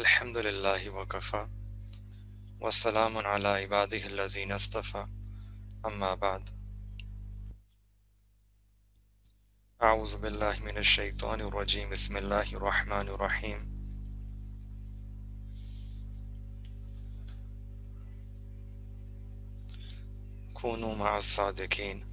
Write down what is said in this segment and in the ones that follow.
Alhamdulillahi wa kafa. Wa salamun ala ibadihi allazina astafa. Amma ba'd. A'udhu billahi minash shaitanir rajim. Bismillahir rahmanir rahim. Kunu ma'as sadiqin.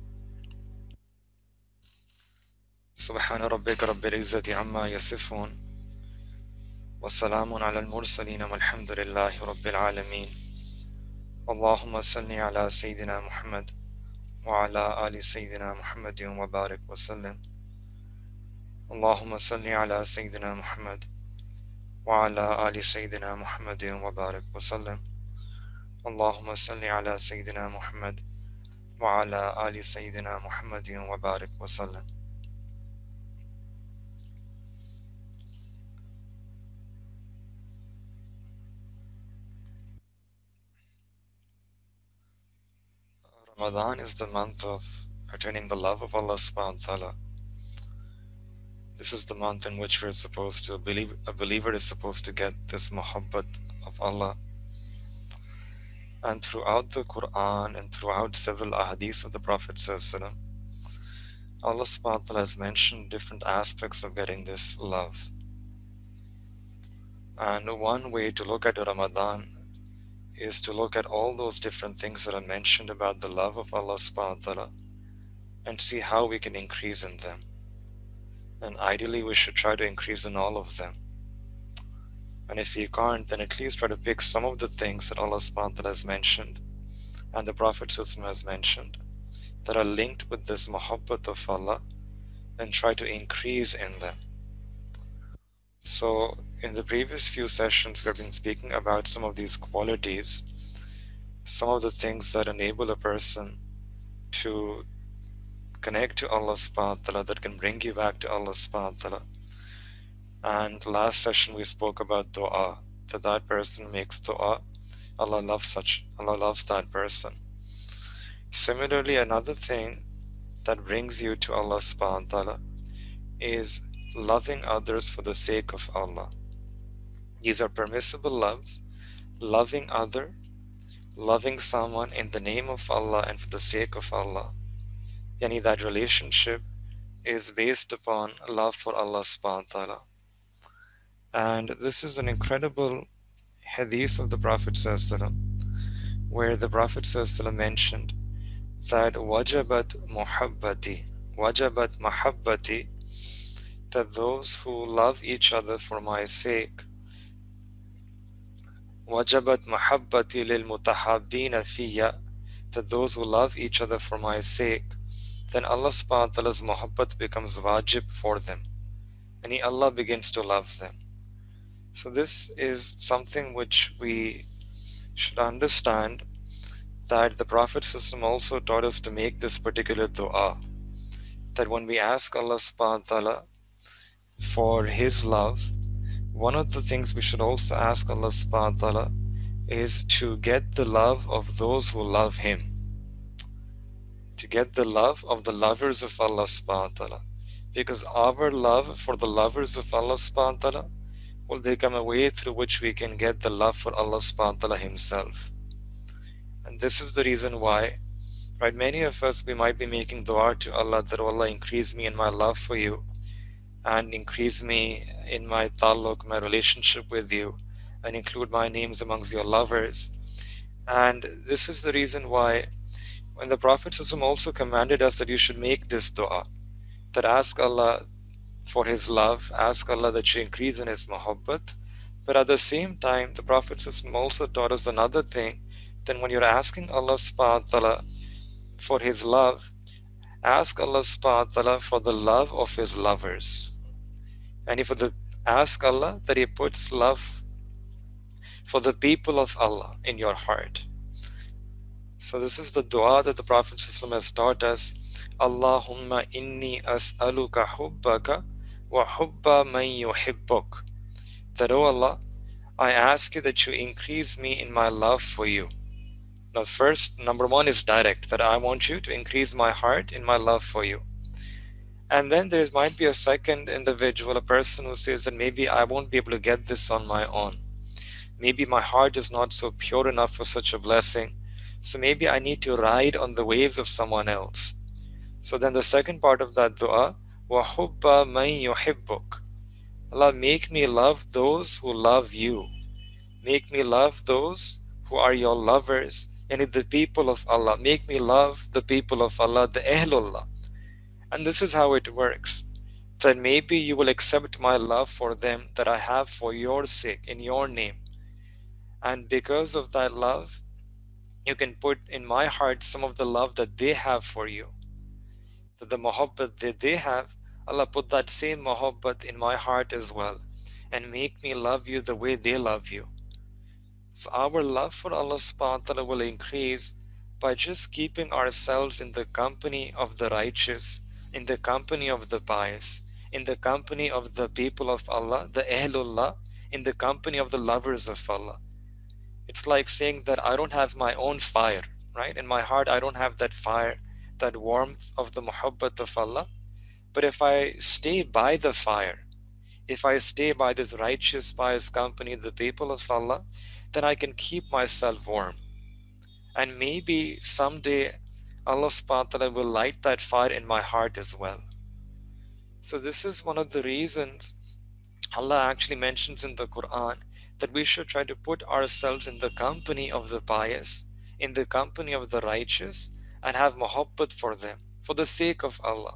Subhana rabbika rabbil izzati amma yasifun. Wa salamun ala al-mursalin walhamdulillahi rabbil alameen. Allahumma salli ala Sayyidina Muhammad wa ala ali Sayyidina Muhammadin wa barik wa sallim. Allahumma salli ala Sayyidina Muhammad wa ala ali Sayyidina Muhammadin wa barik wa sallim. Allahumma salli ala Sayyidina Muhammad wa ala ali Sayyidina Muhammadin wa barik wa sallim. Ramadan is the month of attaining the love of Allah subhanahu wa ta'ala. This is the month in which we're supposed to, a believer is supposed to get this muhabbat of Allah. And throughout the Quran and throughout several ahadith of the Prophet sallallahu alaihi wasallam, Allah subhanahu wa ta'ala has mentioned different aspects of getting this love. And one way to look at Ramadan is to look at all those different things that are mentioned about the love of Allah subhanahu wa ta'ala and see how we can increase in them. And ideally we should try to increase in all of them. And if we can't, then at least try to pick some of the things that Allah subhanahu wa ta'ala has mentioned and the Prophet has mentioned that are linked with this muhabbat of Allah and try to increase in them. So in the previous few sessions we have been speaking about some of these qualities, some of the things that enable a person to connect to Allah subhanahu wa ta'ala, that can bring you back to Allah subhanahu wa ta'ala. And last session we spoke about dua, that person makes dua, Allah loves that person. Similarly, another thing that brings you to Allah subhanahu wa ta'ala is loving others for the sake of Allah. These are permissible loves. Loving someone in the name of Allah and for the sake of Allah. Yani that relationship is based upon love for Allah subhanahu wa ta'ala. And this is an incredible hadith of the Prophet sallallahu alaihi wasallam, where the Prophet sallallahu alaihi wasallam mentioned that wajabat mahabbati, that those who love each other for my sake, wajabat mahabbati lil mutahabbina fiyya, that those who love each other for my sake, then Allah subhanahu wa ta'ala's muhabbat becomes wajib for them, and Allah begins to love them. So this is something which we should understand, that the Prophet system also taught us to make this particular dua, that when we ask Allah subhanahu wa ta'ala for His love, one of the things we should also ask Allah subhanahu wa ta'ala is to get the love of those who love Him, to get the love of the lovers of Allah subhanahu wa ta'ala, because our love for the lovers of Allah subhanahu wa ta'ala will become a way through which we can get the love for Allah subhanahu wa ta'ala Himself. And this is the reason why, right, many of us, we might be making dua to Allah that Allah increase me in my love for you and increase me in my taluk, my relationship with you, and include my names amongst your lovers. And this is the reason why when the Prophet also commanded us that you should make this dua, that ask Allah for His love, ask Allah that you increase in His muhabbat. But at the same time, the Prophet also taught us another thing, that when you're asking Allah subhanahu wa ta'ala for His love, ask Allah subhanahu wa ta'ala for the love of His lovers. And ask Allah that He puts love for the people of Allah in your heart. So this is the dua that the Prophet has taught us. Allahumma inni as'aluka hubbaka wa hubba man yuhibbuk. That, oh Allah, I ask you that you increase me in my love for you. Now first, number one is direct, that I want you to increase my heart in my love for you. And then there might be a second individual, a person who says that maybe I won't be able to get this on my own. Maybe my heart is not so pure enough for such a blessing. So maybe I need to ride on the waves of someone else. So then the second part of that dua, وَحُبَّ مَن يُحِبُّكَ. Allah, make me love those who love you. Make me love those who are your lovers, and the people of Allah. Make me love the people of Allah, the Ahlullah. And this is how it works. That maybe you will accept my love for them that I have for your sake, in your name. And because of that love, you can put in my heart some of the love that they have for you. That the muhabbat that they have, Allah put that same muhabbat in my heart as well. And make me love you the way they love you. So our love for Allah subhanahu wa ta'ala will increase by just keeping ourselves in the company of the righteous, in the company of the pious, in the company of the people of Allah, the Ahlullah, in the company of the lovers of Allah. It's like saying that I don't have my own fire, right? In my heart, I don't have that fire, that warmth of the muhabbat of Allah. But if I stay by the fire, if I stay by this righteous, pious company, the people of Allah, then I can keep myself warm. And maybe someday Allah subhanahu wa ta'ala will light that fire in my heart as well. So this is one of the reasons Allah actually mentions in the Quran that we should try to put ourselves in the company of the pious, in the company of the righteous, and have muhabbat for them, for the sake of Allah.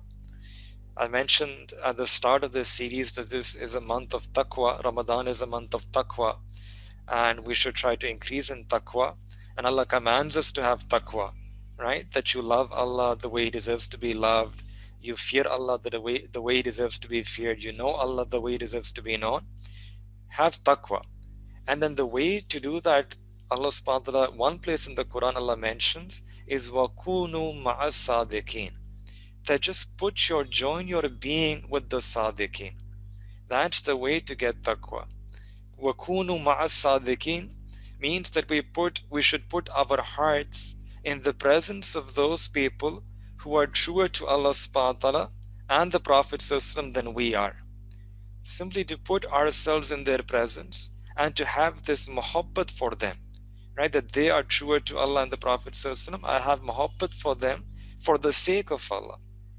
I mentioned at the start of this series that this is a month of taqwa. Ramadan is a month of taqwa, and we should try to increase in taqwa. And Allah commands us to have taqwa, right? That you love Allah the way He deserves to be loved. You fear Allah the way He deserves to be feared. You know Allah the way He deserves to be known. Have taqwa. And then the way to do that, Allah subhanahu wa ta'ala, one place in the Quran Allah mentions is وَكُونُوا مَعَ الصَّادِقِينَ. That just join your being with the sadiqeen. That's the way to get taqwa. وَكُونُوا مَعَ الصَّادِقِينَ means that we should put our hearts in the presence of those people who are truer to Allah subhanahu wa ta'ala and the Prophet ﷺ than we are. Simply to put ourselves in their presence and to have this muhabbat for them, right? That they are truer to Allah and the Prophet ﷺ. I have muhabbat for them for the sake of Allah.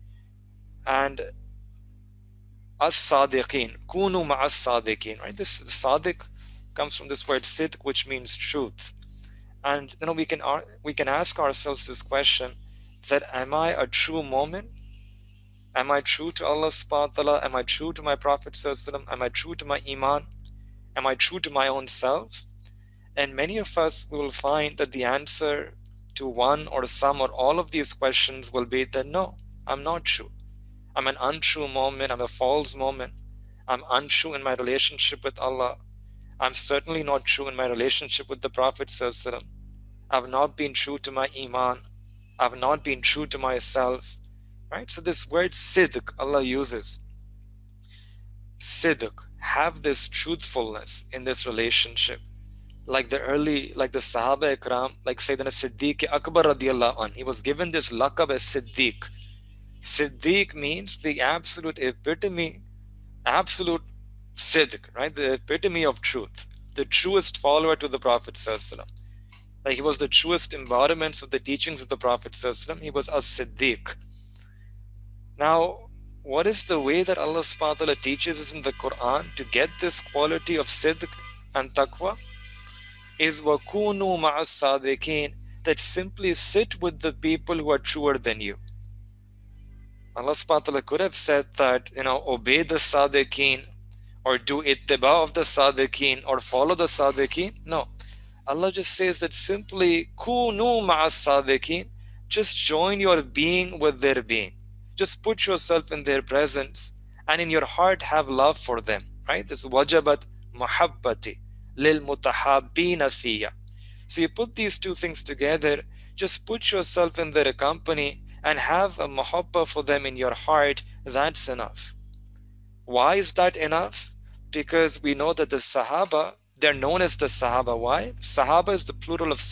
And as-sadiqeen, kunu ma'as-sadiqeen, right? This sadiq comes from this word sidq, which means truth. And we can ask ourselves this question, that am I a true mu'min? Am I true to Allah subhanahu wa ta'ala? Am I true to my Prophet sallallahu alaihi wasallam? Am I true to my iman? Am I true to my own self? And many of us will find that the answer to one or some or all of these questions will be that no, I'm not true. I'm an untrue mu'min. I'm a false mu'min. I'm untrue in my relationship with Allah. I'm certainly not true in my relationship with the Prophet sallallahu alaihi wasallam. I've not been true to my iman. I've not been true to myself. Right? So this word sidq Allah uses. Sidq, have this truthfulness in this relationship. Like the Sahaba Ikram, like Sayyidina Siddiq Akbar radiallahu anh, he was given this laqab as Siddiq. Siddiq means the absolute epitome, absolute sidq, right? The epitome of truth, the truest follower to the Prophet sallallahu alaihi wasallam. Like he was the truest embodiments of the teachings of the Prophet sallallahu alaihi wasallam. He was as-Siddiq. Now, what is the way that Allah subhanahu wa ta'ala teaches us in the Quran to get this quality of sidq and taqwa? Is وَكُونُوا مَعَ الصَّادِقِينَ, that simply sit with the people who are truer than you. Allah subhanahu wa ta'ala could have said that, obey the sadiqeen or do ittiba of the sadiqeen or follow the sadiqeen. No. Allah just says that simply kunu ma'as sadiqeen, just join your being with their being. Just put yourself in their presence and in your heart have love for them, right? This wajabat muhabbati lil mutahabbina fiyya. So you put these two things together, just put yourself in their company and have a muhabba for them in your heart. That's enough. Why is that enough? Because we know that the Sahaba, they're known as the Sahaba. Why? Sahaba is the plural of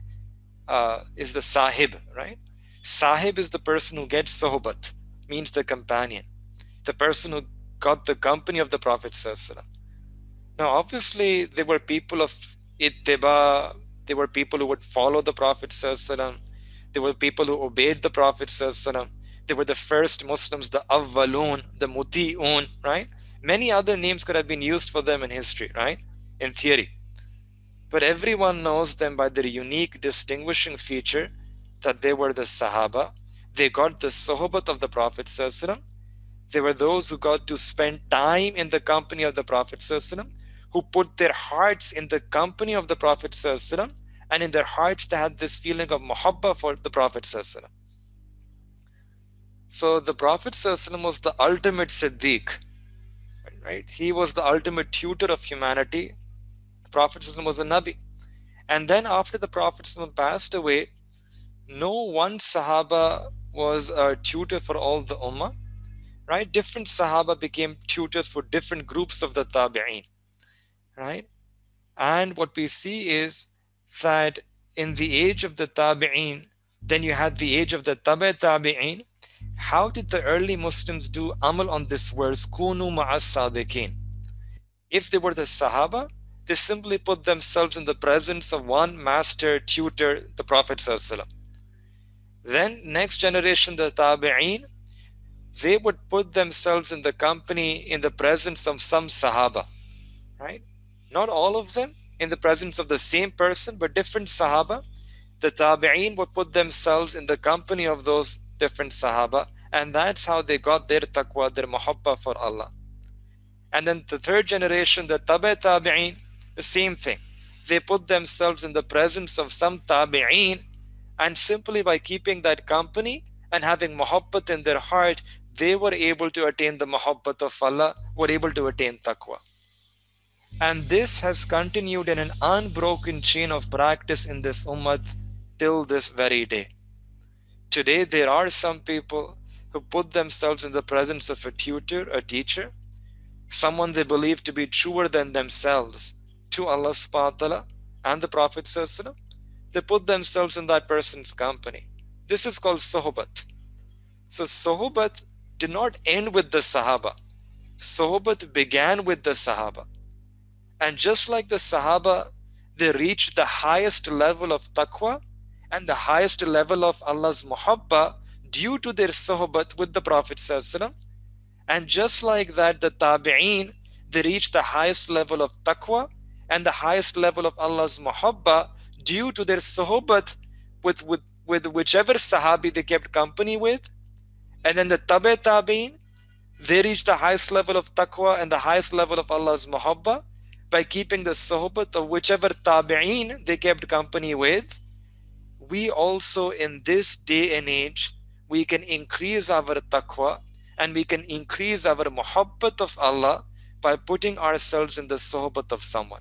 is the Sahib, right? Sahib is the person who gets sohbat, means the companion, the person who got the company of the Prophet sallallahu alaihi wasallam. Now, obviously, they were people of ittiba. They were people who would follow the Prophet sallallahu alaihi wasallam. They were people who obeyed the Prophet sallallahu alaihi wasallam. They were the first Muslims, the awwalun, the muti'un, right? Many other names could have been used for them in history, right? In theory. But everyone knows them by their unique distinguishing feature that they were the Sahaba. They got the Sohbat of the Prophet sallallahu alaihi wasallam. They were those who got to spend time in the company of the Prophet ﷺ, who put their hearts in the company of the Prophet ﷺ, and in their hearts they had this feeling of muhabba for the Prophet ﷺ. So the Prophet ﷺ was the ultimate Siddiq, right? He was the ultimate tutor of humanity. The Prophet ﷺ was a Nabi. And then after the Prophet ﷺ passed away, no one Sahaba was a tutor for all the Ummah. Right? Different Sahaba became tutors for different groups of the Tabi'een. Right? And what we see is that in the age of the Tabi'een, then you had the age of the Tabi'een. How did the early Muslims do amal on this verse, Kunu ma'as sadiqeen? If they were the Sahaba, they simply put themselves in the presence of one master tutor, the Prophet ﷺ. Then next generation, the Tabi'een, they would put themselves in the company, in the presence of some Sahaba, right? Not all of them in the presence of the same person, but different Sahaba. The Tabi'een would put themselves in the company of those different Sahaba, and that's how they got their taqwa, their muhabba for Allah. And then the third generation, the Tabi'een, the same thing. They put themselves in the presence of some Tabi'een, and simply by keeping that company and having muhabbat in their heart, they were able to attain the muhabbat of Allah, were able to attain taqwa. And this has continued in an unbroken chain of practice in this ummah till this very day. Today, there are some people who put themselves in the presence of a tutor, a teacher, someone they believe to be truer than themselves, to Allah subhanahu wa ta'ala and the Prophet sallallahu alaihi wasallam. They put themselves in that person's company. This is called sohbat. So sohbat did not end with the Sahaba. Sohbat began with the Sahaba. And just like the Sahaba, they reached the highest level of taqwa and the highest level of Allah's muhabba due to their sohbat with the Prophet ﷺ. And just like that, the Tabi'een, they reached the highest level of taqwa and the highest level of Allah's muhabba due to their sohbat with whichever Sahabi they kept company with. And then the Tabi'een, they reached the highest level of taqwa and the highest level of Allah's muhabba by keeping the sohbat of whichever Tabi'een they kept company with. We also in this day and age, we can increase our taqwa and we can increase our muhabbat of Allah by putting ourselves in the sohbat of someone.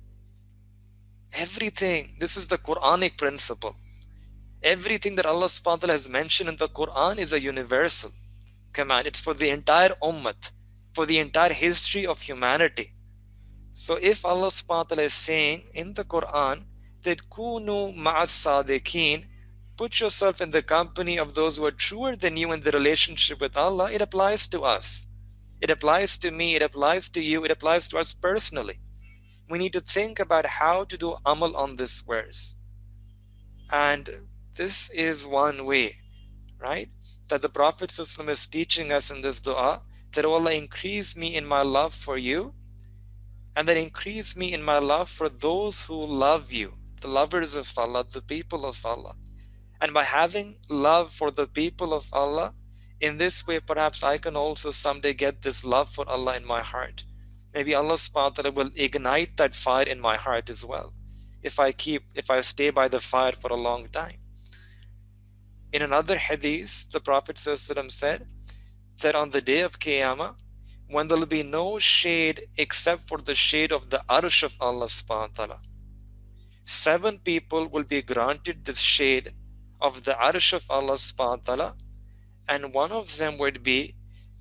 Everything, this is the Quranic principle. Everything that Allah subhanahu wa ta'ala has mentioned in the Quran is a universal command. It's for the entire ummah, for the entire history of humanity. So if Allah subhanahu wa ta'ala is saying in the Quran that kunu ma'as sadiqeen, put yourself in the company of those who are truer than you in the relationship with Allah, it applies to us. It applies to me, it applies to you, it applies to us personally. We need to think about how to do amal on this verse. And this is one way, right? That the Prophet ﷺ is teaching us in this dua, that oh Allah, increase me in my love for you, and then increase me in my love for those who love you, the lovers of Allah, the people of Allah. And by having love for the people of Allah, in this way perhaps I can also someday get this love for Allah in my heart. Maybe Allah subhanahu wa ta'ala will ignite that fire in my heart as well, if I stay by the fire for a long time. In another hadith, the Prophet ﷺ said that on the day of Qiyamah, when there will be no shade except for the shade of the arsh of Allah subhanahu wa ta'ala, 7 people will be granted this shade of the arsh of Allah subhanahu wa ta'ala, and one of them would be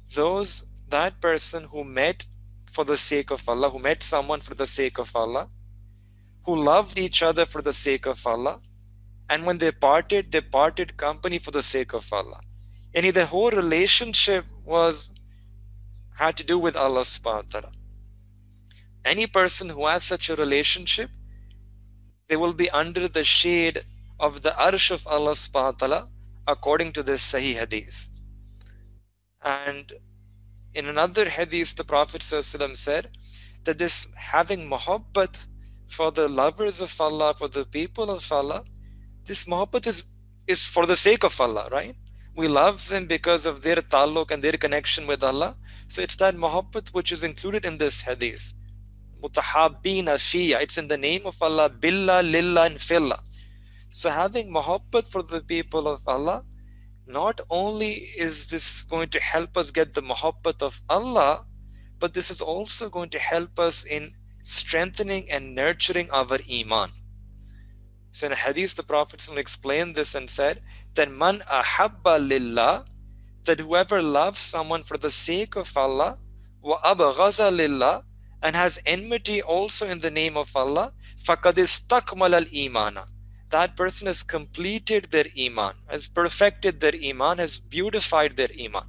that person who met for the sake of Allah, who met someone for the sake of Allah, who loved each other for the sake of Allah, and when they parted company for the sake of Allah. And the whole relationship had to do with Allah subhanahu wa ta'ala. Any person who has such a relationship, they will be under the shade of the arsh of Allah subhanahu wa ta'ala, according to this Sahih Hadith. And in another Hadith, the Prophet ﷺ said that this having muhabbat for the lovers of Allah, for the people of Allah, this muhabbat is for the sake of Allah, right? We love them because of their taluk and their connection with Allah. So it's that muhabbat which is included in this hadith. Mutahabbina fiya. It's in the name of Allah, billah, lillah, and fillah. So having muhabbat for the people of Allah, not only is this going to help us get the muhabbat of Allah, but this is also going to help us in strengthening and nurturing our iman. So in a hadith, the Prophet explained this and said that man ahabba lillah, that whoever loves someone for the sake of Allah, wa abghaza lillah, and has enmity also in the name of Allah, faqad istakmal al imana, that person has completed their iman, has perfected their iman, has beautified their iman.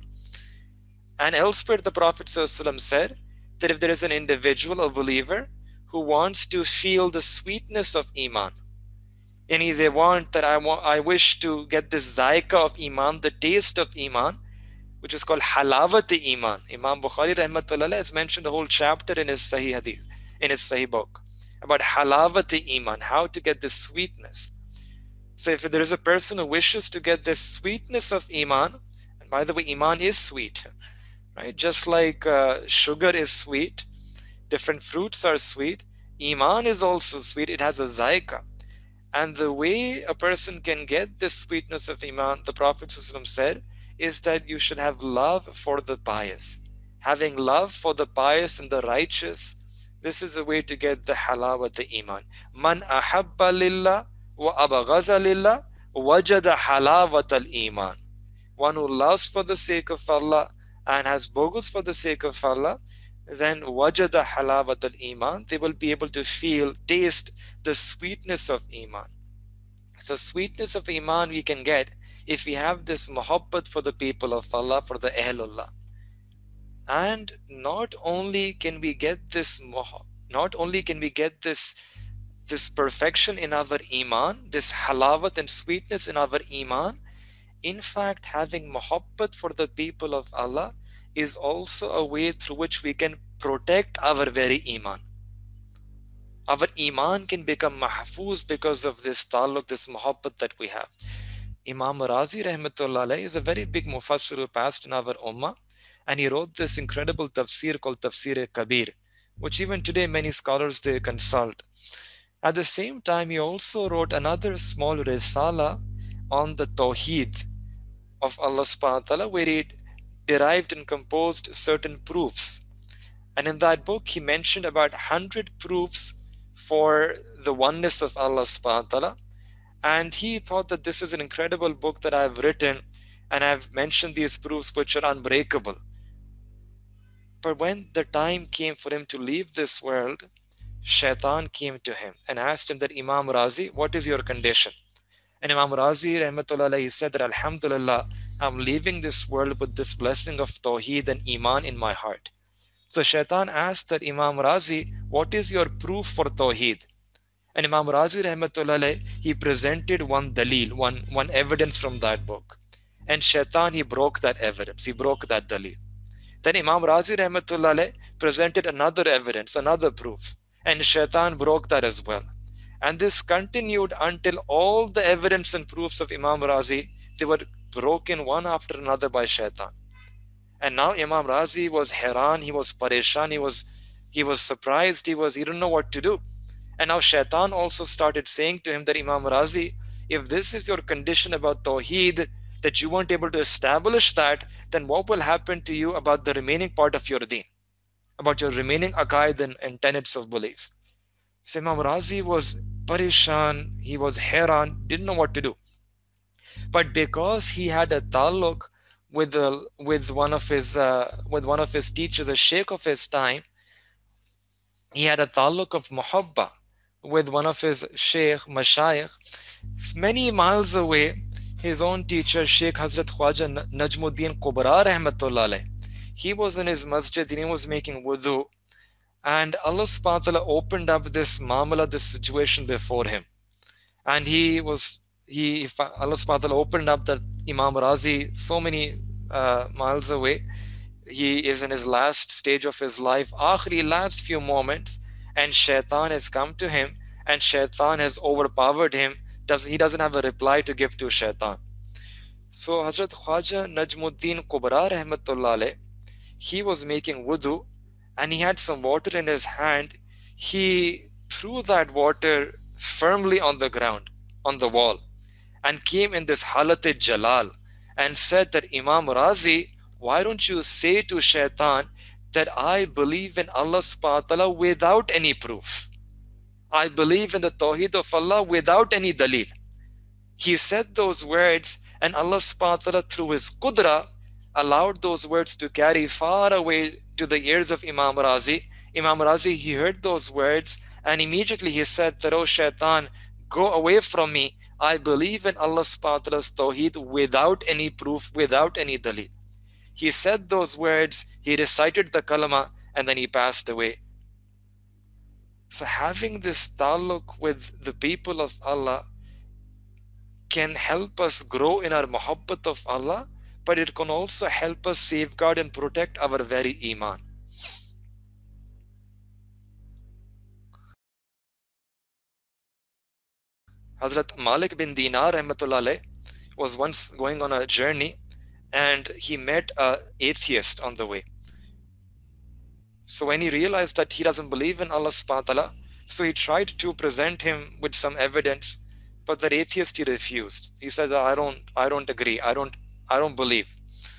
And elsewhere the Prophet said that if there is an individual, a believer, who wants to feel the sweetness of iman, and they want that I wish to get this zaika of iman, the taste of iman, which is called halawat iman. Imam Bukhari rahmatullah has mentioned a whole chapter in his Sahih Hadith, in his Sahih book, about halawat iman, how to get this sweetness. So if there is a person who wishes to get this sweetness of iman, and by the way, iman is sweet, right? Just like sugar is sweet, different fruits are sweet, iman is also sweet. It has a zaika. And the way a person can get this sweetness of iman, the Prophet ﷺ said, is that you should have love for the pious. Having love for the pious and the righteous, this is a way to get the halawat iman. Man ahabba lillah wa abghaza lillah wajada halawat al iman. One who loves for the sake of Allah and has bogus for the sake of Allah, then wajada halawat al iman, they will be able to feel, taste the sweetness of iman. So sweetness of iman we can get if we have this muhabbat for the people of Allah, for the Ahlullah. And not only can we get this perfection in our iman, this halawat and sweetness in our iman, in fact having muhabbat for the people of Allah is also a way through which we can protect our very iman. Our iman can become mahfuz because of this taluk, this muhabbat that we have. Imam Razi rahmatullah alayhi is a very big mufassir who passed in our ummah, and he wrote this incredible tafsir called Tafsir Kabir, which even today many scholars they consult. At the same time, he also wrote another small risala on the Tawheed of Allah subhanahu wa ta'ala, where he derived and composed certain proofs. And in that book, he mentioned about 100 proofs for the oneness of Allah subhanahu wa ta'ala. And he thought that this is an incredible book that I've written, and I've mentioned these proofs which are unbreakable. But when the time came for him to leave this world, Shaitan came to him and asked him that, Imam Razi, what is your condition? And Imam Razi rahmatullah alayhi said that, Alhamdulillah, I'm leaving this world with this blessing of Tawheed and Iman in my heart. So Shaitan asked that, Imam Razi, what is your proof for Tawheed? And Imam Razi rahmatullah alayhi, he presented one dalil, one evidence from that book. And Shaitan, he broke that evidence. He broke that dalil. Then Imam Razi rahmatullah alayhi presented another evidence, another proof. And Shaitan broke that as well. And this continued until all the evidence and proofs of Imam Razi, they were broken one after another by Shaitan. And now Imam Razi was Heran, he was Pareshan, he was surprised, he didn't know what to do. And now Shaitan also started saying to him that, Imam Razi, if this is your condition about Tawheed, that you weren't able to establish that, then what will happen to you about the remaining part of your deen, about your remaining aqaid and tenets of belief? So Imam Razi was Pareshan, he was Heran, didn't know what to do. But because he had a taluk with one of his teachers, a sheikh of his time, he had a taluk of muhabba with one of his sheikh, mashayikh. Many miles away, his own teacher, Sheikh Hazrat Khwaja Najmuddin Kubra rahmatullah alayh, he was in his masjid and he was making wudu, and Allah subhanahu wa ta'ala opened up this mamala, this situation before him. And if Allah subhanahu wa ta'ala opened up that Imam Razi so many miles away. He is in his last stage of his life, akhri, last few moments, and shaitan has come to him, and shaitan has overpowered him. He doesn't have a reply to give to shaitan. So Hazrat Khwaja Najmuddin Kubra rahmatullah alayh, he was making wudu, and he had some water in his hand. He threw that water firmly on the ground, on the wall, and came in this halat jalal and said that, Imam Razi, why don't you say to shaitan that I believe in Allah subhanahu wa ta'ala without any proof? I believe in the Tawheed of Allah without any dalil. He said those words, and Allah subhanahu wa ta'ala, through his qudra, allowed those words to carry far away to the ears of Imam Razi. Imam Razi, he heard those words, and immediately he said that, oh shaitan, go away from me. I believe in Allah subhanahu wa ta'ala's Tawheed without any proof, without any dalil. He said those words, he recited the kalama, and then he passed away. So having this taluk with the people of Allah can help us grow in our muhabbat of Allah, but it can also help us safeguard and protect our very iman. Hazrat Malik bin Dinar rahmatullah was once going on a journey, and he met an atheist on the way. So when he realized that he doesn't believe in Allah subhanahu wa ta'ala, so he tried to present him with some evidence, but the atheist, he refused. He said, I don't agree, I don't believe.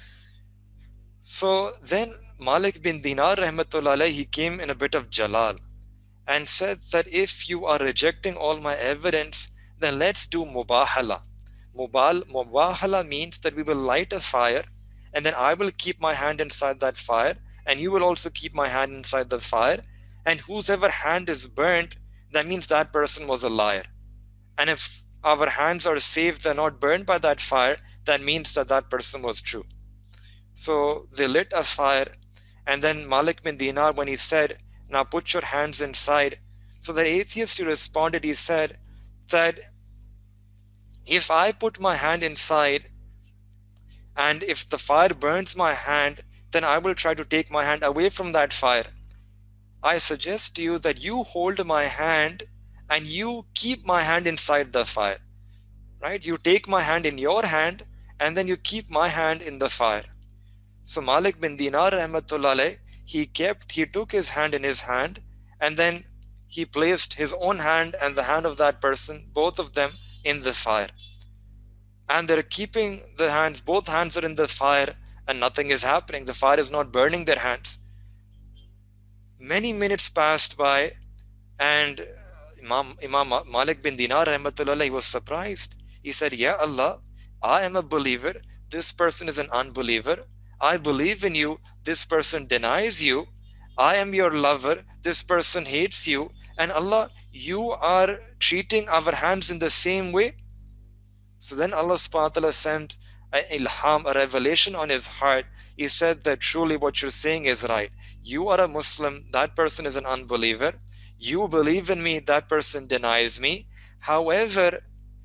So then Malik bin Dinar rahmatullah, he came in a bit of jalal and said that if you are rejecting all my evidence, then let's do mubahala. Mubahala means that we will light a fire, and then I will keep my hand inside that fire, and you will also keep my hand inside the fire, and whosever hand is burnt, that means that person was a liar. And if our hands are saved, they're not burned by that fire, that means that that person was true. So they lit a fire, and then Malik bin Dinar, when he said, now put your hands inside, so the atheist, he responded, he said that if I put my hand inside and if the fire burns my hand, then I will try to take my hand away from that fire. I suggest to you that you hold my hand and you keep my hand inside the fire, right? You take my hand in your hand and then you keep my hand in the fire. So Malik bin Dinar rahmatullah, he took his hand in his hand, and then he placed his own hand and the hand of that person, both of them, in the fire. And they're keeping the hands, both hands are in the fire, and nothing is happening. The fire is not burning their hands. Many minutes passed by, and Imam Malik bin Dinar rahmatullah, he was surprised. He said, Ya Allah, I am a believer, this person is an unbeliever. I believe in you, this person denies you. I am your lover, this person hates you. And Allah, you are treating our hands in the same way. So then Allah subhanahu wa ta'ala sent an ilham, a revelation on his heart. He said that truly what you're saying is right. You are a Muslim, that person is an unbeliever. You believe in me, that person denies me. However,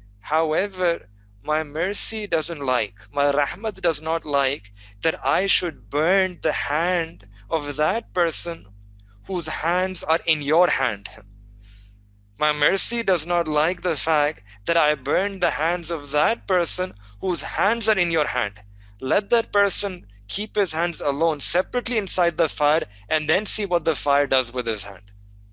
my mercy doesn't like, my rahmat does not like that I should burn the hand of that person whose hands are in your hand. My mercy does not like the fact that I burn the hands of that person whose hands are in your hand. Let that person keep his hands alone, separately inside the fire, and then see what the fire does with his hand.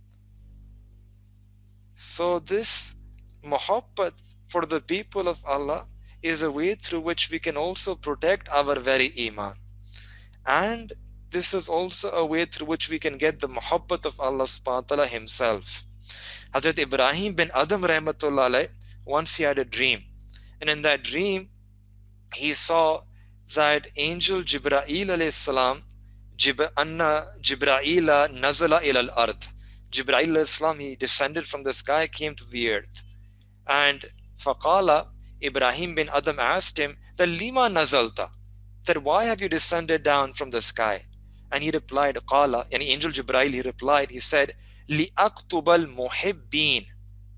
So this muhabbat for the people of Allah is a way through which we can also protect our very iman. And this is also a way through which we can get the muhabbat of Allah subhanahu wa ta'ala himself. Hazrat Ibrahim bin Adam rahmatullah alayh, once he had a dream. And in that dream, he saw that angel Jibra'il alayhi salam, Anna Jibra'ila nazala ila al-ard. Jibra'il alayhi salam, he descended from the sky, came to the earth. And faqala, Ibrahim bin Adam asked him, that lima nazalta, that why have you descended down from the sky? And he replied, qala, and angel Jibra'il, he replied, he said, li'aktubal muhibbin,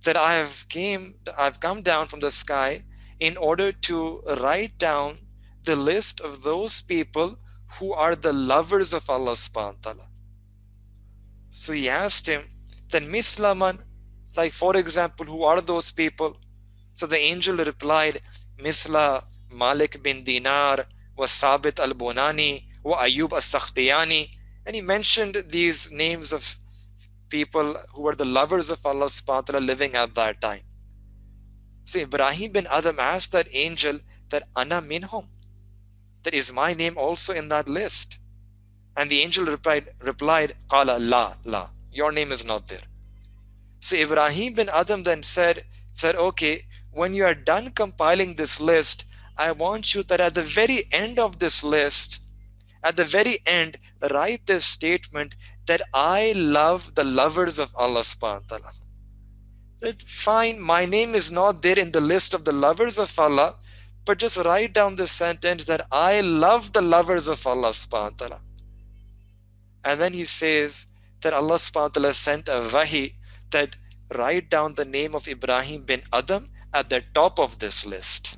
that I've come down from the sky in order to write down the list of those people who are the lovers of Allah subhanahu wa ta'ala. So he asked him, then Mithlaman, like for example, who are those people? So the angel replied, Mithla Malik bin Dinar, wa Sabit al-Bunani, wa Ayub as-Sakhtiyani. And he mentioned these names of people who were the lovers of Allah subhanahu wa ta'ala living at that time. So Ibrahim bin Adam asked that angel that Ana minhum, that is my name also in that list? And the angel replied, Qala la, your name is not there. So Ibrahim bin Adam then said, okay, when you are done compiling this list, I want you that at the very end of this list, at the very end, write this statement that I love the lovers of Allah subhanahu wa ta'ala. That fine, my name is not there in the list of the lovers of Allah, but just write down this sentence that I love the lovers of Allah subhanahu wa ta'ala. And then he says that Allah subhanahu wa ta'ala sent a wahi that write down the name of Ibrahim bin Adam at the top of this list.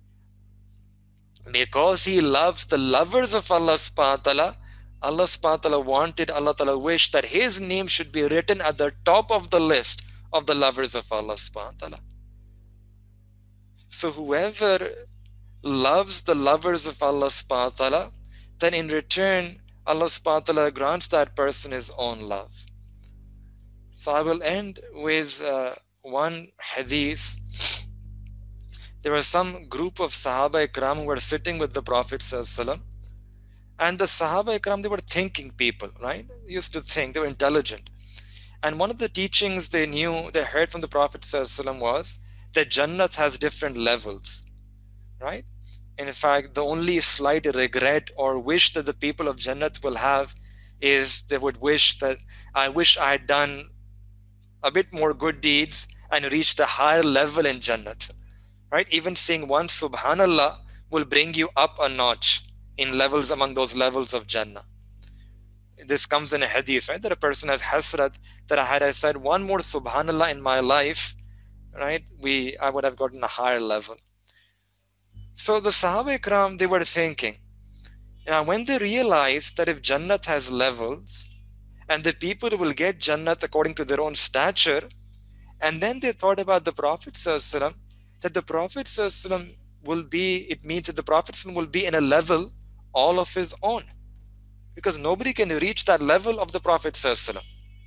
Because he loves the lovers of Allah subhanahu wa ta'ala, Allah subhanahu wa ta'ala wanted, Allah ta'ala wished that his name should be written at the top of the list of the lovers of Allah subhanahu wa ta'ala. So whoever loves the lovers of Allah subhanahu wa ta'ala, then in return, Allah subhanahu wa ta'ala grants that person his own love. So I will end with one hadith. There was some group of Sahaba Ikram who were sitting with the Prophet ﷺ, and the Sahaba Ikram, they were thinking people, right? They used to think, they were intelligent. And one of the teachings they knew, they heard from the Prophet ﷺ was that Jannat has different levels, right? In fact, the only slight regret or wish that the people of Jannat will have is they would wish that I wish I had done a bit more good deeds and reached a higher level in Jannat, right? Even saying one Subhanallah will bring you up a notch in levels among those levels of Jannah. This comes in a hadith, right? That a person has hasrat, that I said one more Subhanallah in my life, right? I would have gotten a higher level. So the Sahaba Ikram, they were thinking, when they realized that if Jannat has levels and the people will get Jannat according to their own stature, and then they thought about the Prophet ﷺ, that the Prophet ﷺ will be, it means that the Prophet ﷺ will be in a level all of his own, because nobody can reach that level of the Prophet ﷺ.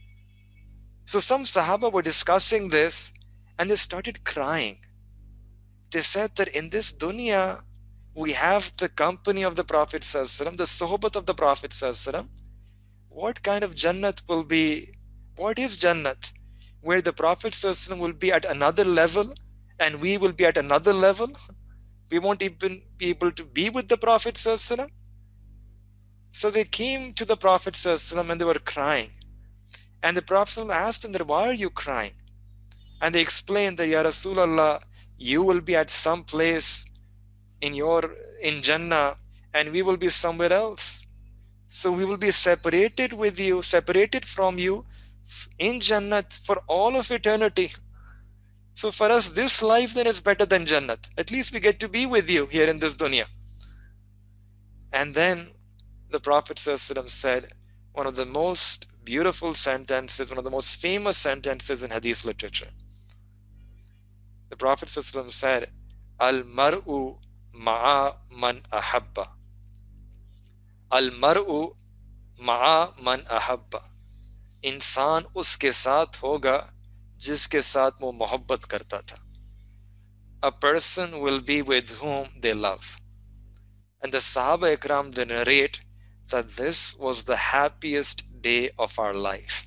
So some Sahaba were discussing this and they started crying. They said that in this dunya, we have the company of the Prophet ﷺ, the sohbat of the Prophet ﷺ. What kind of Jannat will be, what is Jannat? Where the Prophet ﷺ will be at another level and we will be at another level? We won't even be able to be with the Prophet ﷺ. So they came to the Prophet ﷺ and they were crying. And the Prophet ﷺ asked them that, why are you crying? And they explained that, Ya Rasulullah, you will be at some place in Jannah and we will be somewhere else. So we will be separated with you, separated from you in Jannat for all of eternity. So for us, this life then is better than Jannat. At least we get to be with you here in this dunya. And then the Prophet ﷺ said one of the most beautiful sentences, one of the most famous sentences in Hadith literature. The Prophet ﷺ said, Al-mar'u ma'a man ahabba. Al-mar'u ma'a man ahabba. इंसान उसके साथ होगा जिसके साथ वो मोहब्बत करता था. A person will be with whom they love. And the Sahaba Ikram, they narrate that this was the happiest day of our life.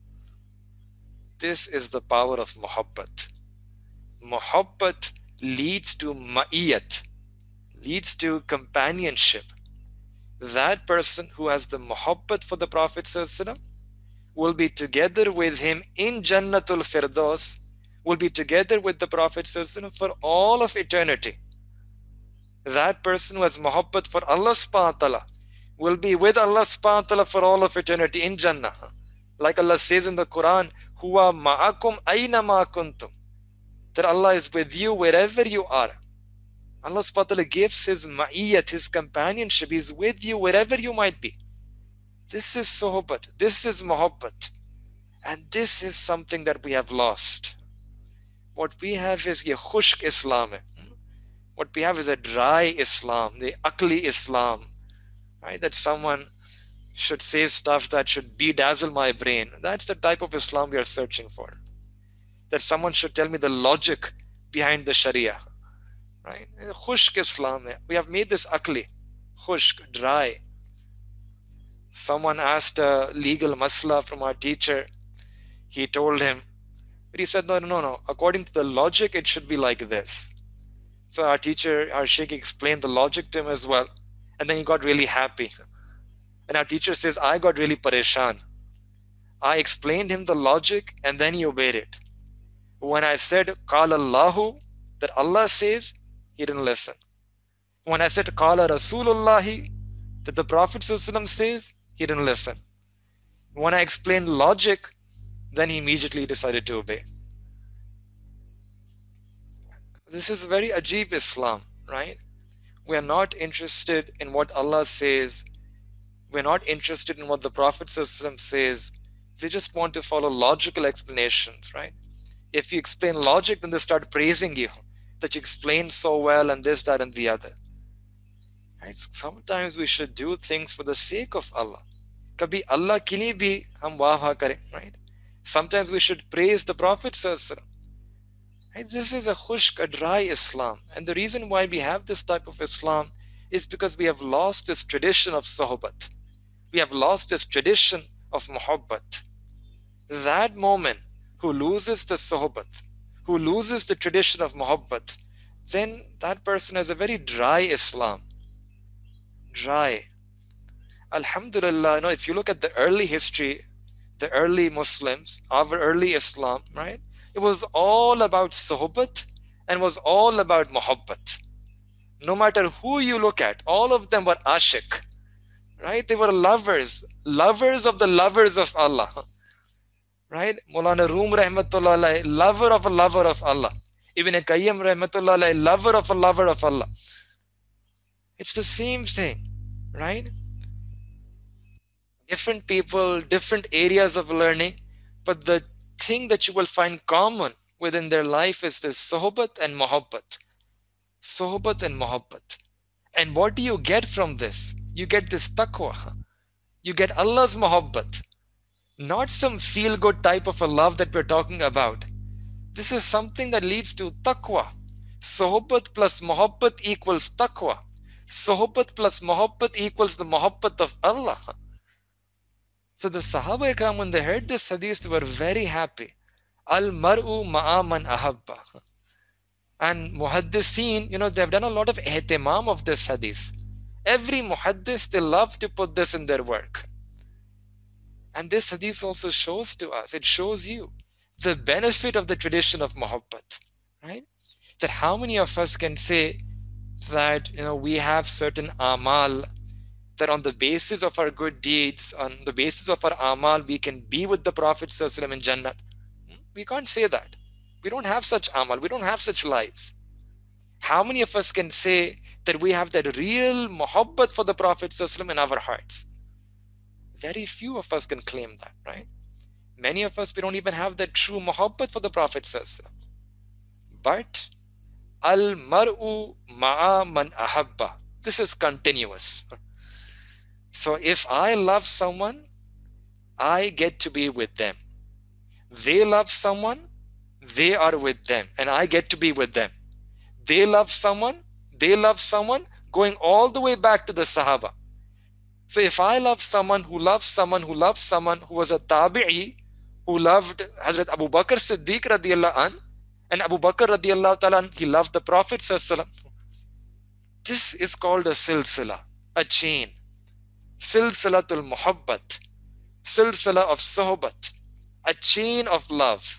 This is the power of muhabbat. Muhabbat leads to ma'iyat, leads to companionship. That person who has the muhabbat for the Prophet ﷺ will be together with him in Jannatul Firdaus, will be together with the Prophet ﷺ for all of eternity. That person who has muhabbat for Allah subhanahu wa ta'ala will be with Allah subhanahu wa ta'ala for all of eternity in Jannah. Like Allah says in the Quran, Huwa ma'akum ayna ma kuntum. that Allah is with you wherever you are. Allah subhanahu wa ta'ala gives His ma'iyyat, His companionship. He's with you wherever you might be. This is sohbat, this is muhabbat. And this is something that we have lost. What we have is ye khushk Islam. What we have is a dry Islam, the akli Islam. Right? That someone should say stuff that should bedazzle my brain. That's the type of Islam we are searching for. That someone should tell me the logic behind the Sharia. Right? Khushk Islam. We have made this akli, khushk, dry. Someone asked a legal masla from our teacher. He told him, but he said, no. According to the logic, it should be like this. So our teacher, our sheikh, explained the logic to him as well. And then he got really happy. And our teacher says, I got really pareshan. I explained him the logic and then he obeyed it. When I said, Qala Allahu, that Allah says, he didn't listen. When I said, Qala Rasulullahi, that the Prophet says, he didn't listen. When I explained logic, then he immediately decided to obey. This is very ajib Islam, right? We are not interested in what Allah says. We're not interested in what the Prophet says. They just want to follow logical explanations, right? If you explain logic, then they start praising you, that you explained so well and this, that, and the other. Right? Sometimes we should do things for the sake of Allah. Kabhi Allah ke liye bhi hum wah kare, right? Sometimes we should praise the Prophet. Right? This is a khushk, a dry Islam. And the reason why we have this type of Islam is because we have lost this tradition of sohbat. We have lost this tradition of muhabbat. That moment who loses the sohbat, who loses the tradition of muhabbat, then that person has a very dry Islam. Dry. Alhamdulillah, if you look at the early history, the early Muslims, our early Islam, right? It was all about sohbat and was all about muhabbat. No matter who you look at, all of them were ashik, right? They were lovers of the lovers of Allah, right? Maulana Rum rahmatullah alayhi, lover of Allah. Ibn Qayyim rahmatullah alayhi, lover of Allah. It's the same thing, right? Different people, different areas of learning, but the thing that you will find common within their life is this sohbat and muhabbat. Sohbat and muhabbat. And what do you get from this? You get this taqwa. You get Allah's muhabbat. Not some feel-good type of a love that we're talking about. This is something that leads to taqwa. Sohbat plus muhabbat equals taqwa. Sohbat plus muhabbat equals the muhabbat of Allah. So the Sahaba Ikram, when they heard this hadith, they were very happy. Al-mar'u ma'aman ahabba. And muhaddiseen, they have done a lot of ihtimam of this hadith. Every muhaddis, they love to put this in their work. And this hadith also shows to us, it shows you the benefit of the tradition of muhabbat, right? That how many of us can say that, we have certain amal, that on the basis of our good deeds, on the basis of our amal, we can be with the Prophet ﷺ in Jannah. We can't say that. We don't have such amal. We don't have such lives. How many of us can say that we have that real muhabbat for the Prophet ﷺ in our hearts? Very few of us can claim that, right? Many of us, we don't even have that true muhabbat for the Prophet ﷺ. But al-mar'u ma'a man ahabba. This is continuous. So if I love someone, I get to be with them. They love someone, they are with them, and I get to be with them. They love someone, going all the way back to the Sahaba. So if I love someone who loves someone who loves someone who was a tabi'i, who loved Hazrat Abu Bakr Siddiq radiallahu an, and Abu Bakr radiallahu ta'ala, he loved the Prophet sallallahu alaihi wasallam. This is called a silsila, a chain. Silsilatul muhabbat, silsila of sohbat, a chain of love.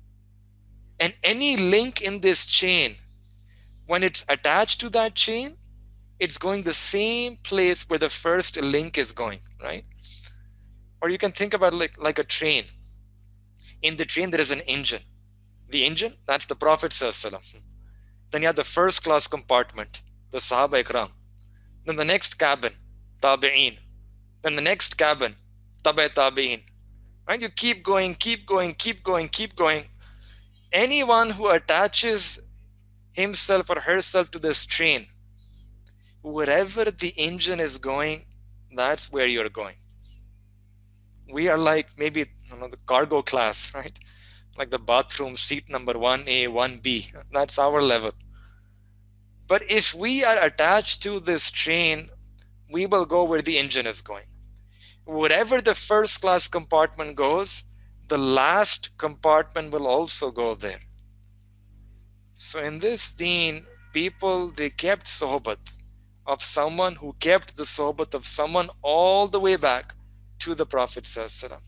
And any link in this chain, when it's attached to that chain, it's going the same place where the first link is going, right? Or you can think about like a train. In the train, there is an engine. The engine, that's the Prophet ﷺ. Then you have the first class compartment, the Sahaba Ikram. Then the next cabin, Tabi'een. Then the next cabin, Tabi' Tabi'een. Right? You keep going, keep going, keep going, keep going. Anyone who attaches himself or herself to this train, wherever the engine is going, that's where you're going. We are like maybe the cargo class, right? Like the bathroom seat number 1A, 1B. That's our level. But if we are attached to this train, we will go where the engine is going. Wherever the first class compartment goes, the last compartment will also go there. So in this deen, people, they kept sohbat of someone who kept the sohbat of someone all the way back to the Prophet ﷺ.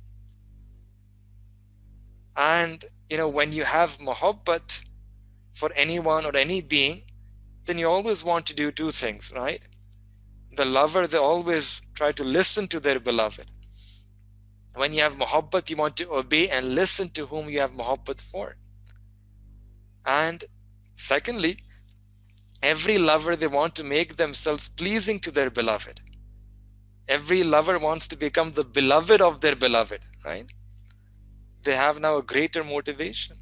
And when you have muhabbat for anyone or any being, then you always want to do two things, right? The lover, they always try to listen to their beloved. When you have muhabbat, you want to obey and listen to whom you have muhabbat for. And secondly, every lover, they want to make themselves pleasing to their beloved. Every lover wants to become the beloved of their beloved, right? They have now a greater motivation.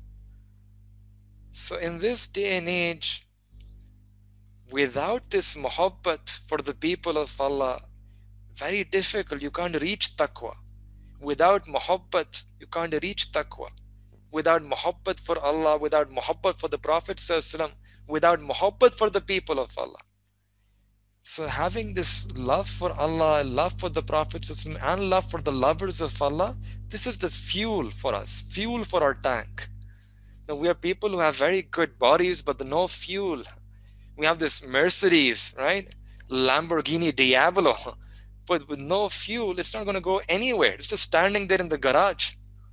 So in this day and age, without this muhabbat for the people of Allah, very difficult. You can't reach taqwa. Without muhabbat, you can't reach taqwa. Without muhabbat for Allah, without muhabbat for the Prophet ﷺ, without muhabbat for the people of Allah. So having this love for Allah, love for the Prophet ﷺ, and love for the lovers of Allah, this is the fuel for us, fuel for our tank. Now we are people who have very good bodies, but no fuel. We have this Mercedes, right? Lamborghini Diablo, but with no fuel, it's not going to go anywhere. It's just standing there in the garage.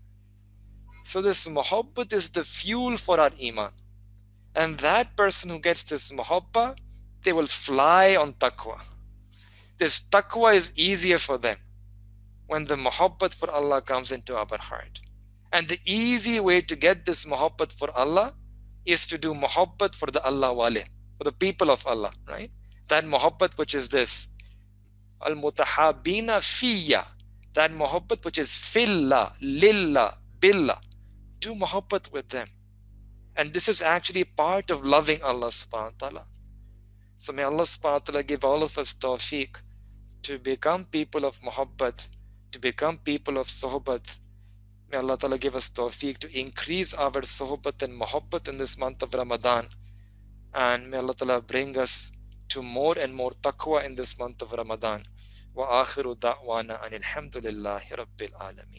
So this muhabbat is the fuel for our iman. And that person who gets this muhabbat, they will fly on taqwa. This taqwa is easier for them when the muhabbat for Allah comes into our heart. And the easy way to get this muhabbat for Allah is to do muhabbat for the Allah wale, for the people of Allah, right? That muhabbat which is this, al-mutahabina fiyya, that muhabbat which is fillah, lillah, billah. Do muhabbat with them. And this is actually part of loving Allah subhanahu wa ta'ala. So may Allah subhanahu wa ta'ala give all of us tawfiq to become people of muhabbat, to become people of sohbat. May Allah ta'ala give us tawfiq to increase our sohbat and muhabbat in this month of Ramadan. And may Allah ta'ala bring us to more and more taqwa in this month of Ramadan. Wa akhiru da'wana anil hamdulillahi rabbil alameen.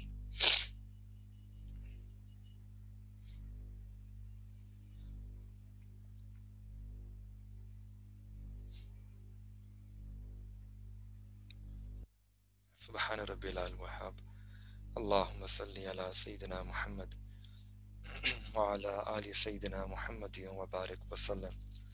سبحان ربي الوهاب اللهم صل على سيدنا محمد وعلى آل سيدنا محمد وبارك وسلم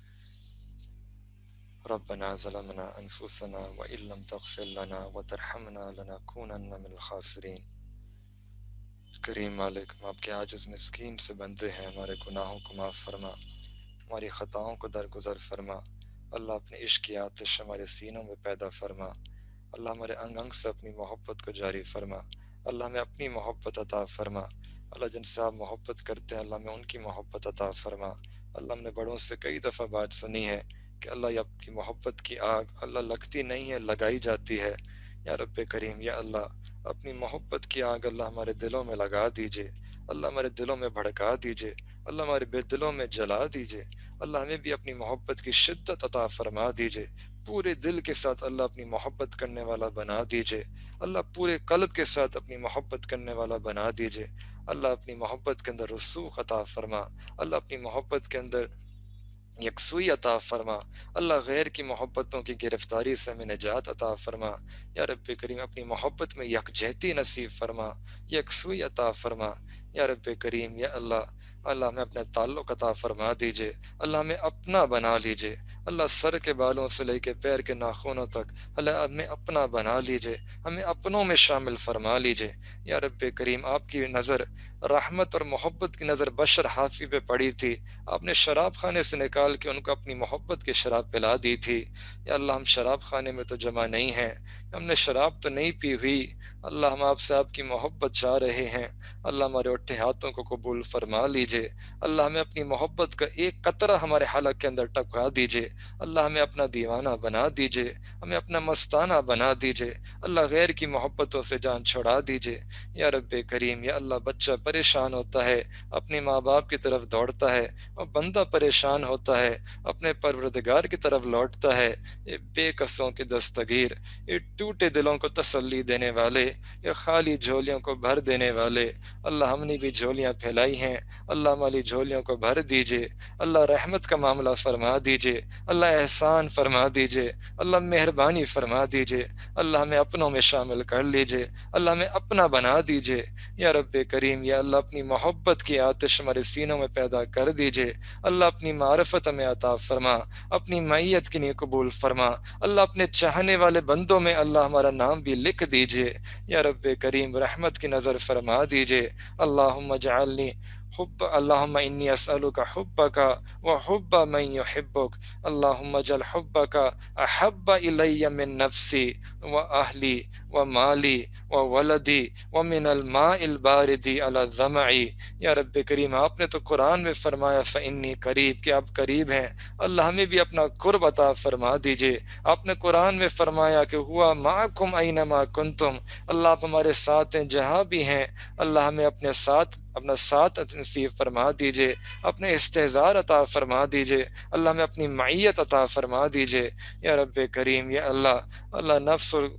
ربنا ظلمنا أنفسنا وإن لم تغفر لنا وترحمنا لنكونن من الخاسرين. करीम मालिक, हम आपके आजिज़ मिस्कीन से बंदे हैं, हमारे गुनाहों को माफ़ फरमा, हमारी ख़ताओं को दरगुज़र फरमा। अल्लाह अपने इश्क़ की आतिश हमारे सीनों में पैदा फरमा। अल्लाह हमारे अंग अंग से अपनी मोहब्बत को जारी फरमा। अल्लाह हमें अपनी मोहब्बत अता फरमा। अल्लाह जिनसे आप मोहब्बत करते हैं, अल्लाह में उनकी मोहब्बत अता फरमा। अल्लाह हमने बड़ों से कई दफ़ा बात सुनी है कि अल्लाह ये आपकी मोहब्बत की आग अल्लाह लगती नहीं है, लगाई जाती है। या रब्बे करीम, या अल्लाह अपनी मोहब्बत की आग अल्लाह हमारे दिलों में लगा दीजिए। अल्लाह हमारे दिलों में भड़का दीजिए। अल्लाह हमारे दिलों में जला दीजिए। अल्लाह हमें भी अपनी मोहब्बत की शिद्दत अता फरमा दीजिए। पूरे दिल के साथ अल्लाह अपनी मोहब्बत करने वाला बना दीजिए। अल्लाह पूरे कल्ब के साथ अपनी मोहब्बत करने वाला बना दीजिए। अल्लाह अपनी मोहब्बत के अंदर रसूख अता फरमा। अल्लाह अपनी मोहब्बत के अंदर यकसुई अता फरमा। अल्लाह गैर की मोहब्बतों की गिरफ्तारी से हमें निजात अता फरमा। या रब्बे करीम, अपनी मोहब्बत में यकजहती नसीब फरमा, यकसुई अता फरमा। یا رب کریم یا اللہ، اللہ ہمیں اپنے تعلق عطا فرما دیجئے، اللہ ہمیں اپنا بنا لیجئے، اللہ سر کے بالوں سے لے کے پیر کے ناخنوں تک اللہ ہمیں اپنا بنا لیجئے، ہمیں اپنوں میں شامل فرما لیجئے۔ یا رب کریم، آپ کی نظر رحمت اور محبت کی نظر بشر حافی پہ پڑی تھی، آپ نے شراب خانے سے نکال کے ان کو اپنی محبت کی شراب پلا دی تھی۔ یا اللہ، ہم شراب خانے میں تو جمع نہیں ہیں، ہم نے شراب تو نہیں پی ہوئی، اللہ ہم آپ سے آپ کی محبت چاہ رہے ہیں، اللہ ہمارے اٹھے ہاتھوں کو قبول فرما لیجئے، اللہ ہمیں اپنی محبت کا ایک قطرہ ہمارے حلق کے اندر ٹپکا دیجئے، اللہ ہمیں اپنا دیوانہ بنا دیجئے، ہمیں اپنا مستانہ بنا دیجئے، اللہ غیر کی محبتوں سے جان چھڑا دیجئے۔ یا رب کریم یا اللہ، بچہ پریشان ہوتا ہے، اپنے ماں باپ کی طرف دوڑتا ہے، اور بندہ پریشان ہوتا ہے، اپنے پروردگار کی طرف لوٹتا ہے۔ یہ بے کسوں کی دستگیر، یہ ٹوٹے دلوں کو تسلی دینے والے، یہ خالی جھولیوں کو بھر دینے والے، اللہ ہم نے بھی جھولیاں پھیلائی ہیں، اللہ ہماری جھولیوں کو بھر دیجئے، اللہ رحمت کا معاملہ فرما دیجئے، اللہ احسان فرما دیجئے، اللہ مہربانی فرما دیجئے، اللہ ہمیں اپنوں میں شامل کر لیجئے، اللہ ہمیں اپنا بنا دیجئے۔ یا رب کریم یا اللہ، اپنی محبت کی آتش ہمارے سینوں میں پیدا کر دیجئے، اللہ اپنی معرفت ہمیں عطا فرما، اپنی معیت کی نیک قبول فرما، اللہ اپنے چاہنے والے بندوں میں اللہ ہمارا نام بھی لکھ دیجئے۔ یا رب کریم، رحمت کی نظر فرما دیجئے، اللہم اجعلنی حب، اللہم انی اسألک حبک وحب من یحبک، اللہم اجعل حبک احب الی من نفسی واہلی ومالی وولدی ومن الماء البارد علی ظمعی۔ یا رب کریم، آپ نے تو قرآن میں فرمایا فإنی قریب، کہ آپ قریب ہیں، اللہ ہمیں بھی اپنا قرب عطا فرما دیجئے۔ آپ نے قرآن میں فرمایا کہ ہوا معکم اینما کنتم، اللہ آپ ہمارے ساتھ ہیں جہاں بھی ہیں، اللہ ہمیں اپنے ساتھ، اپنا ساتھ نصیب فرما دیجئے، اپنے استحضار عطا فرما دیجئے، اللہ ہمیں اپنی معیت عطا فرما دیجئے۔ یا رب کریم یا اللہ، اللہ نفس اور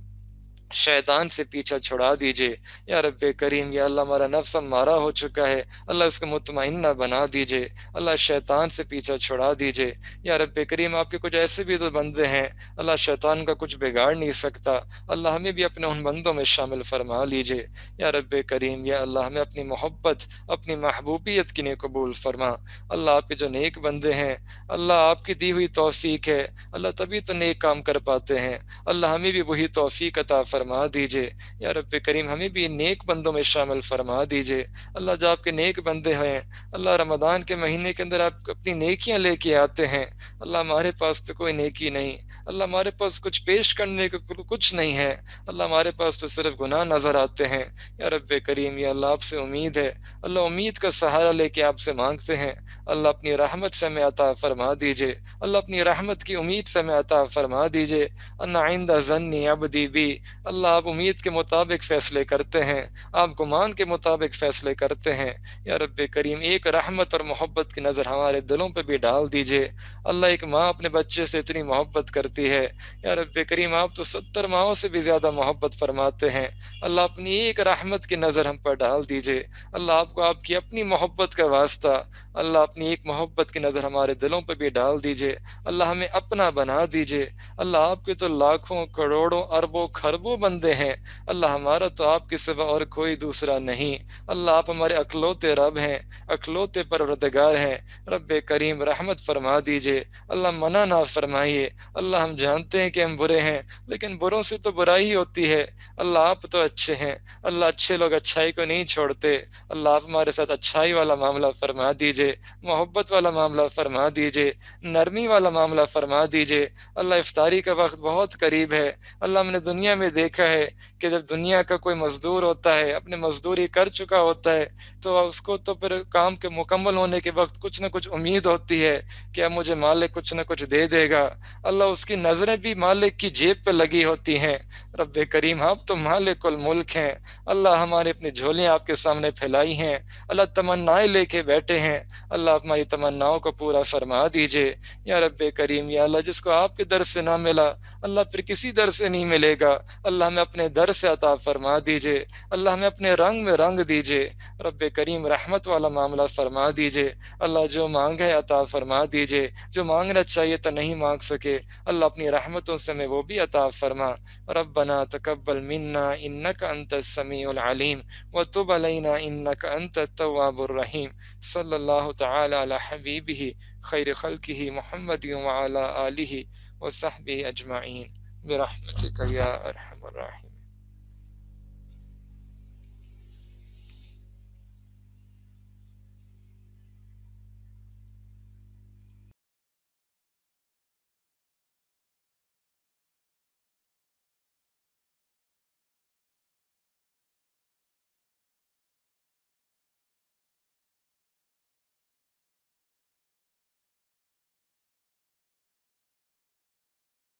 شیطان سے پیچھا چھڑا دیجئے۔ یا رب کریم یا اللہ، ہمارا نفس ہمارا ہو چکا ہے، اللہ اس کو مطمئنہ بنا دیجئے، اللہ شیطان سے پیچھا چھڑا دیجئے۔ یا رب کریم، آپ کے کچھ ایسے بھی تو بندے ہیں اللہ شیطان کا کچھ بگاڑ نہیں سکتا، اللہ ہمیں بھی اپنے ان بندوں میں شامل فرما لیجئے۔ یا رب کریم یا اللہ، ہمیں اپنی محبت، اپنی محبوبیت کی نیک قبول فرما، اللہ آپ کے جو نیک بندے ہیں، اللہ آپ کی دی ہوئی توفیق ہے، اللہ تبھی تو نیک کام کر پاتے ہیں، اللہ ہمیں بھی وہی توفیق عطا فرما دیجئے۔ یا رب کریم، ہمیں بھی نیک بندوں میں شامل فرما دیجئے، اللہ جو آپ کے نیک بندے ہیں، اللہ رمضان کے مہینے کے اندر آپ اپنی نیکیاں لے کے آتے ہیں، اللہ ہمارے پاس تو کوئی نیکی نہیں، اللہ ہمارے پاس کچھ پیش کرنے کو کچھ نہیں ہے، اللہ ہمارے پاس تو صرف گناہ نظر آتے ہیں۔ یا رب کریم یا اللہ، آپ سے امید ہے، اللہ امید کا سہارا لے کے آپ سے مانگتے ہیں، اللہ اپنی رحمت سے ہمیں عطا فرما دیجئے، اللہ اپنی رحمت کی امید سے ہمیں عطا فرما دیجئے۔ انا عند ظنی عبدی بی، اللہ آپ امید کے مطابق فیصلے کرتے ہیں، آپ گمان کے مطابق فیصلے کرتے ہیں۔ یا رب کریم، ایک رحمت اور محبت کی نظر ہمارے دلوں پہ بھی ڈال دیجئے، اللہ ایک ماں اپنے بچے سے اتنی محبت کرتی ہے، یا رب کریم آپ تو 70 ماؤں سے بھی زیادہ محبت فرماتے ہیں، اللہ اپنی ایک رحمت کی نظر ہم پر ڈال دیجئے، اللہ آپ کو آپ کی اپنی محبت کا واسطہ، اللہ اپنی ایک محبت کی نظر ہمارے دلوں پہ بھی ڈال دیجئے، اللہ ہمیں اپنا بنا دیجئے، اللہ آپ کے تو لاکھوں کروڑوں اربوں خربوں بندے ہیں، اللہ ہمارا تو آپ کے سوا اور کوئی دوسرا نہیں، اللہ آپ ہمارے اکلوتے رب ہیں، اکلوتے پروردگار ہیں، رب کریم رحمت فرما دیجئے، اللہ منع نہ فرمائیے، اللہ ہم جانتے ہیں کہ ہم برے ہیں، لیکن بروں سے تو برائی ہوتی ہے، اللہ آپ تو اچھے ہیں، اللہ اچھے لوگ اچھائی کو نہیں چھوڑتے، اللہ آپ ہمارے ساتھ اچھائی والا معاملہ فرما دیجئے، محبت والا معاملہ فرما دیجئے، نرمی والا معاملہ فرما دیجئے، اللہ افطاری کا وقت بہت قریب ہے، اللہ ہم نے دنیا میں دیکھا ہے کہ جب دنیا کا کوئی مزدور ہوتا ہے، اپنے مزدوری کر چکا ہوتا ہے، تو اس کو تو پھر کام کے مکمل ہونے کے وقت کچھ نہ کچھ امید ہوتی ہے کہ اب مجھے مالک کچھ نہ کچھ دے دے گا، اللہ اس کی نظریں بھی مالک کی جیب پہ لگی ہوتی ہیں، رب کریم آپ تو مالک الملک ہیں، اللہ ہمارے اپنی جھولیاں آپ کے سامنے پھیلائی ہیں، اللہ تمنائیں لے کے بیٹھے ہیں، اللہ ہماری تمناؤں کو پورا فرما دیجئے۔ یا رب کریم یا اللہ، جس کو آپ کے در سے نہ ملا اللہ پھر کسی در سے نہیں ملے گا، اللہ ہمیں اپنے در سے عطا فرما دیجئے، اللہ ہمیں اپنے رنگ میں رنگ دیجئے، رب کریم رحمت والا معاملہ فرما دیجئے، اللہ جو مانگے عطا فرما دیجئے، جو مانگنا چاہیے تو نہیں مانگ سکے اللہ اپنی رحمتوں سے ہمیں وہ بھی عطا فرما۔ ربنا تقبل منا انک انت السمیع العلیم وتب علینا انک انت التواب الرحیم۔ صلی اللہ تعالی علی حبیبہ خیر خلقہ محمد وعلی آلہ وصحبہ اجمعین برحمتک یا ارحم الراحمین۔